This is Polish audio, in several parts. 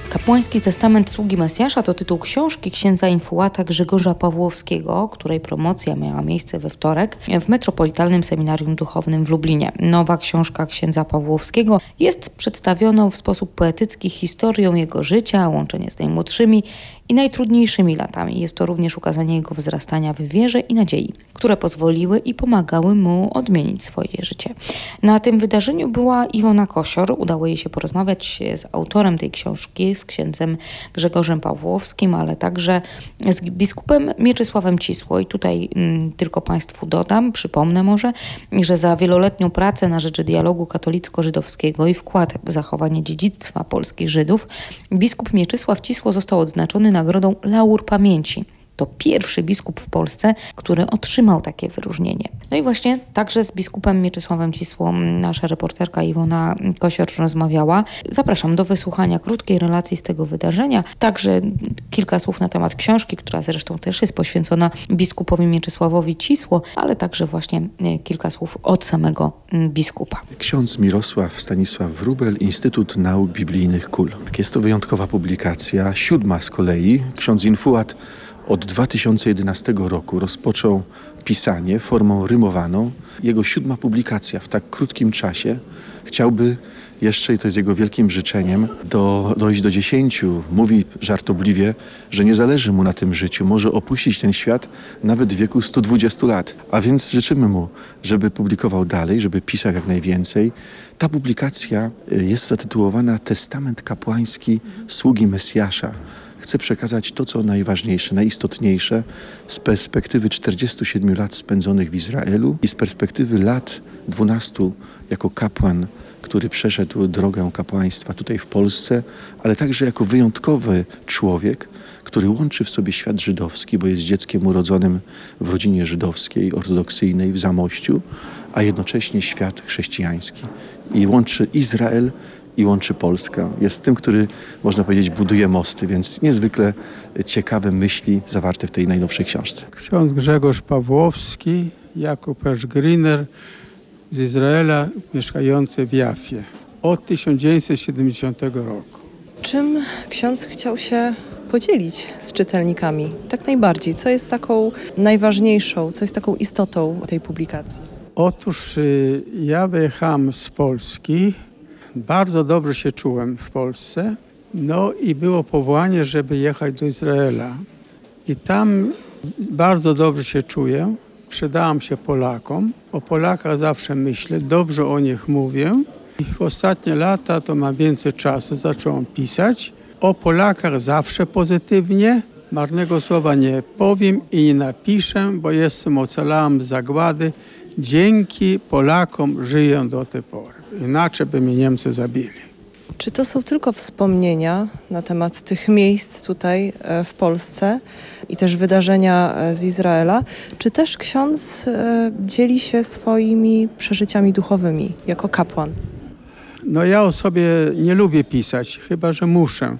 Kapłański testament sługi Mesjasza to tytuł książki księdza infułata Grzegorza Pawłowskiego, której promocja miała miejsce we wtorek w Metropolitalnym Seminarium Duchownym w Lublinie. Nowa książka księdza Pawłowskiego jest przedstawioną w sposób poetycki historią jego życia, łączenie z najmłodszymi i najtrudniejszymi latami. Jest to również ukazanie jego wzrastania w wierze i nadziei, które pozwoliły i pomagały mu odmienić swoje życie. Na tym wydarzeniu była Iwona Kosior. Udało jej się porozmawiać z autorem tej książki, z księdzem Grzegorzem Pawłowskim, ale także z biskupem Mieczysławem Cisło. I tutaj tylko Państwu dodam, przypomnę może, że za wieloletnią pracę na rzecz dialogu katolicko-żydowskiego i wkład w zachowanie dziedzictwa polskich Żydów, biskup Mieczysław Cisło został odznaczony nagrodą Laur Pamięci. To pierwszy biskup w Polsce, który otrzymał takie wyróżnienie. No i właśnie także z biskupem Mieczysławem Cisło nasza reporterka Iwona Kosior rozmawiała. Zapraszam do wysłuchania krótkiej relacji z tego wydarzenia. Także kilka słów na temat książki, która zresztą też jest poświęcona biskupowi Mieczysławowi Cisło, ale także właśnie kilka słów od samego biskupa. Ksiądz Mirosław Stanisław Wróbel, Instytut Nauk Biblijnych KUL. Jest to wyjątkowa publikacja, 7. z kolei. Ksiądz infułat od 2011 roku rozpoczął pisanie formą rymowaną. Jego 7. publikacja w tak krótkim czasie. Chciałby jeszcze, i to jest jego wielkim życzeniem, dojść do 10. Mówi żartobliwie, że nie zależy mu na tym życiu. Może opuścić ten świat nawet w wieku 120 lat. A więc życzymy mu, żeby publikował dalej, żeby pisał jak najwięcej. Ta publikacja jest zatytułowana Testament kapłański sługi Mesjasza. Chcę przekazać to, co najważniejsze, najistotniejsze z perspektywy 47 lat spędzonych w Izraelu i z perspektywy lat 12 jako kapłan, który przeszedł drogę kapłaństwa tutaj w Polsce, ale także jako wyjątkowy człowiek, który łączy w sobie świat żydowski, bo jest dzieckiem urodzonym w rodzinie żydowskiej, ortodoksyjnej w Zamościu, a jednocześnie świat chrześcijański. I łączy Izrael i łączy Polskę. Jest tym, który, można powiedzieć, buduje mosty, więc niezwykle ciekawe myśli zawarte w tej najnowszej książce. Ksiądz Grzegorz Pawłowski, Jakub Griner z Izraela, mieszkający w Jafie od 1970 roku. Czym ksiądz chciał się podzielić z czytelnikami? Tak najbardziej. Co jest taką najważniejszą, co jest taką istotą tej publikacji? Otóż ja wyjechałem z Polski. Bardzo dobrze się czułem w Polsce. No i było powołanie, żeby jechać do Izraela. I tam bardzo dobrze się czuję. Przydałem się Polakom. O Polakach zawsze myślę, dobrze o nich mówię. I w ostatnie lata to mam więcej czasu, zacząłem pisać. O Polakach zawsze pozytywnie. Marnego słowa nie powiem i nie napiszę, bo jestem ocalałem z zagłady. Dzięki Polakom żyję do tej pory. Inaczej by mnie Niemcy zabili. Czy to są tylko wspomnienia na temat tych miejsc tutaj w Polsce i też wydarzenia z Izraela, czy też ksiądz dzieli się swoimi przeżyciami duchowymi jako kapłan? No ja o sobie nie lubię pisać, chyba że muszę.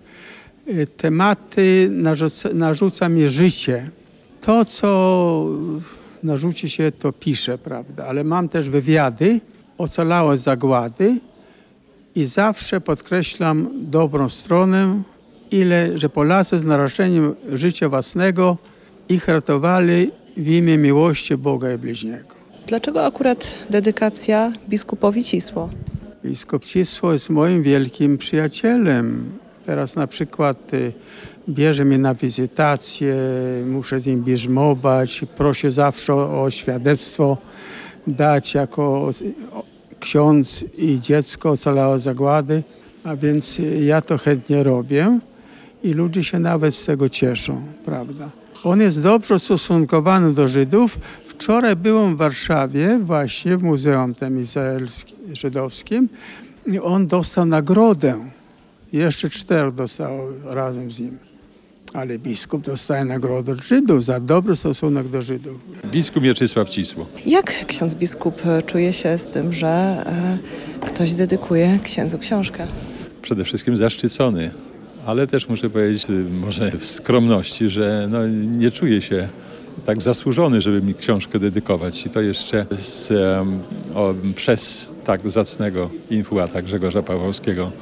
Tematy narzuca mi życie. To, co narzuci się, to piszę, prawda? Ale mam też wywiady, ocalałe zagłady i zawsze podkreślam dobrą stronę, że Polacy z naruszeniem życia własnego ich ratowali w imię miłości Boga i bliźniego. Dlaczego akurat dedykacja biskupowi Cisło? Biskup Cisło jest moim wielkim przyjacielem. Teraz na przykład bierze mnie na wizytację, muszę z nim bierzmować, proszę zawsze o świadectwo dać jako ksiądz i dziecko ocalałe zagłady, a więc ja to chętnie robię i ludzie się nawet z tego cieszą, prawda. On jest dobrze ustosunkowany do Żydów. Wczoraj byłem w Warszawie, właśnie w Muzeum tym żydowskim i on dostał nagrodę. Jeszcze 4 dostał razem z nim. Ale biskup dostaje nagrodę od Żydów za dobry stosunek do Żydów. Biskup Mieczysław Cisło. Jak ksiądz biskup czuje się z tym, że ktoś dedykuje księdzu książkę? Przede wszystkim zaszczycony, ale też muszę powiedzieć, może w skromności, że nie czuję się tak zasłużony, żeby mi książkę dedykować. I to jeszcze przez tak zacnego infułata Grzegorza Pawłowskiego.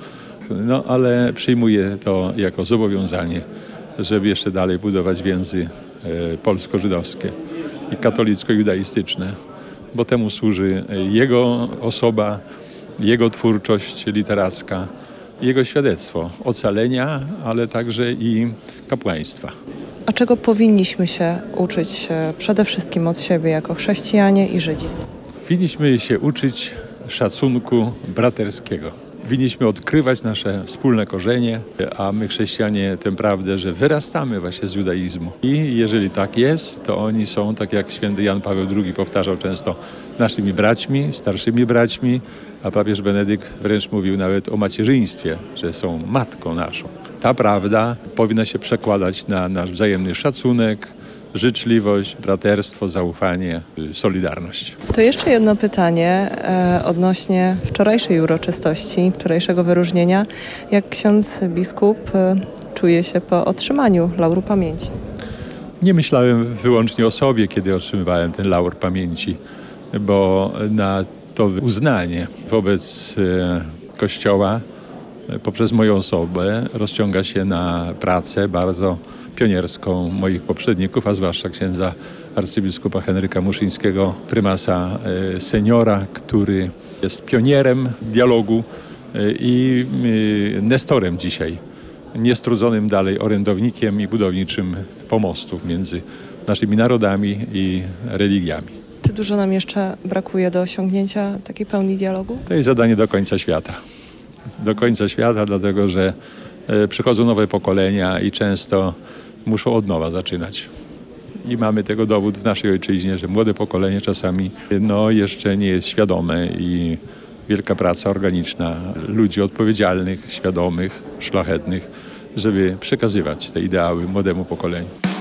no ale przyjmuję to jako zobowiązanie, żeby jeszcze dalej budować więzy polsko-żydowskie i katolicko-judaistyczne, bo temu służy jego osoba, jego twórczość literacka, jego świadectwo ocalenia, ale także i kapłaństwa. A czego powinniśmy się uczyć przede wszystkim od siebie jako chrześcijanie i Żydzi? Winniśmy się uczyć szacunku braterskiego. Winniśmy odkrywać nasze wspólne korzenie, a my chrześcijanie tę prawdę, że wyrastamy właśnie z judaizmu. I jeżeli tak jest, to oni są, tak jak święty Jan Paweł II powtarzał często, naszymi braćmi, starszymi braćmi, a papież Benedykt wręcz mówił nawet o macierzyństwie, że są matką naszą. Ta prawda powinna się przekładać na nasz wzajemny szacunek, życzliwość, braterstwo, zaufanie, solidarność. To jeszcze jedno pytanie odnośnie wczorajszej uroczystości, wczorajszego wyróżnienia. Jak ksiądz biskup czuje się po otrzymaniu lauru pamięci? Nie myślałem wyłącznie o sobie, kiedy otrzymywałem ten laur pamięci, bo na to uznanie wobec Kościoła poprzez moją osobę rozciąga się na pracę bardzo pionierską moich poprzedników, a zwłaszcza księdza arcybiskupa Henryka Muszyńskiego, prymasa seniora, który jest pionierem dialogu i nestorem dzisiaj, niestrudzonym dalej orędownikiem i budowniczym pomostów między naszymi narodami i religiami. Czy dużo nam jeszcze brakuje do osiągnięcia takiej pełni dialogu? To jest zadanie do końca świata. Do końca świata, dlatego że przychodzą nowe pokolenia i często muszą od nowa zaczynać. I mamy tego dowód w naszej ojczyźnie, że młode pokolenie czasami jeszcze nie jest świadome i wielka praca organiczna ludzi odpowiedzialnych, świadomych, szlachetnych, żeby przekazywać te ideały młodemu pokoleniu.